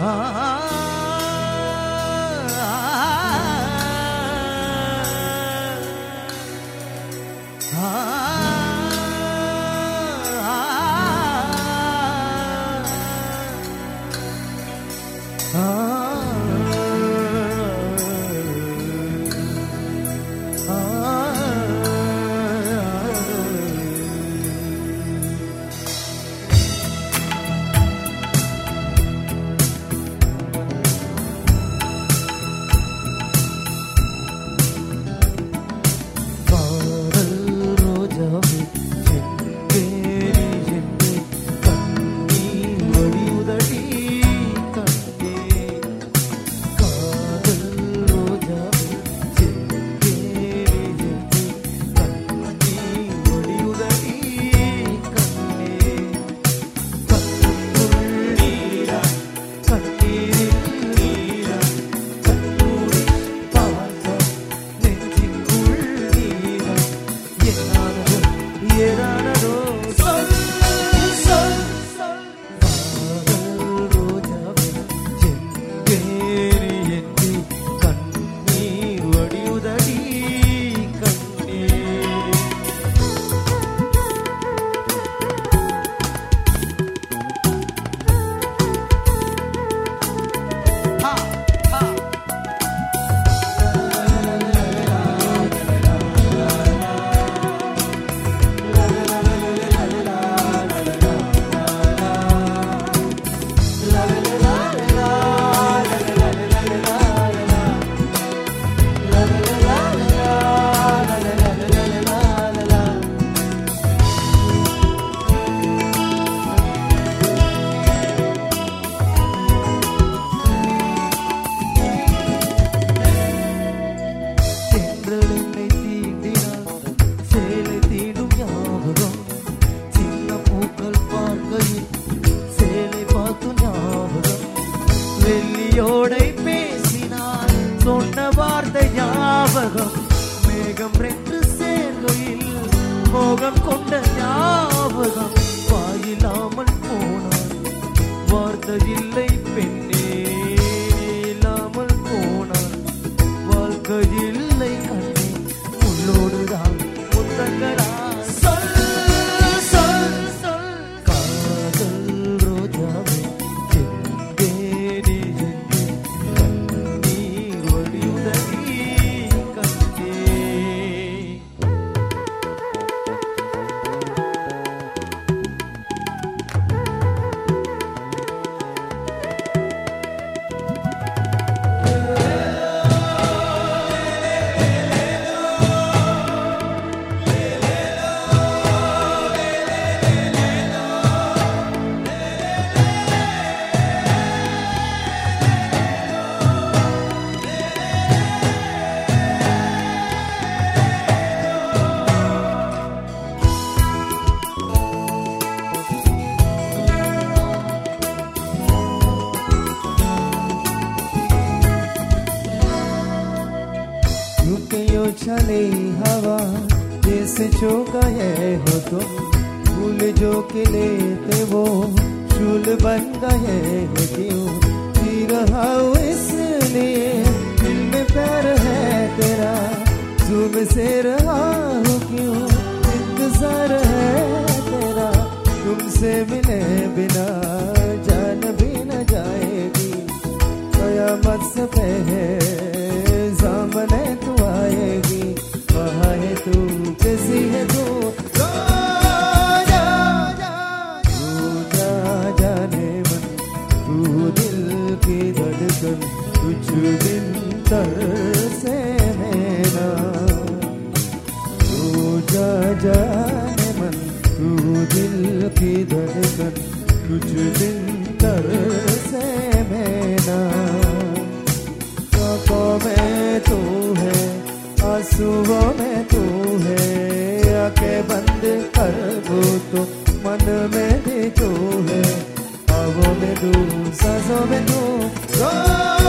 வெள்ளியோடை பேசினார் சொன்ன வார்த்தை ஞாபகம் மேகம் ரெண்டு சேர்கையில் மோகம் கொண்ட ஞாபகம் வாயில்லாமல் போனார் வார்த்தை இல்லை பெண்ணே இல்லாமல் போனார் வாழ்க்கை இல்லை கண்ணே உள்ளோடுதான் முத்தங்களா चले हवा जैसे जो गए हो तुम फूल जो खिले थे वो शूल बन गए हो क्यों जी रहा हूँ इसलिए दिल में प्यार है तेरा जुम से रहा हूँ क्यों इंतजार है तेरा तुमसे मिले बिना जान भी न जाएगी कयामत से पहले सामने तू आएगी वहाँ है तू कैसी है तू जाने मन तू दिल की धड़कन कुछ दिन तरसे मैना तू जाने मन तू दिल की धड़कन कुछ दिन तरसे मैना में तू है आंसुओं में तू है आंखें बंद कर वो तो मन में भी तू है ख्वाबों में तू सांसों में तू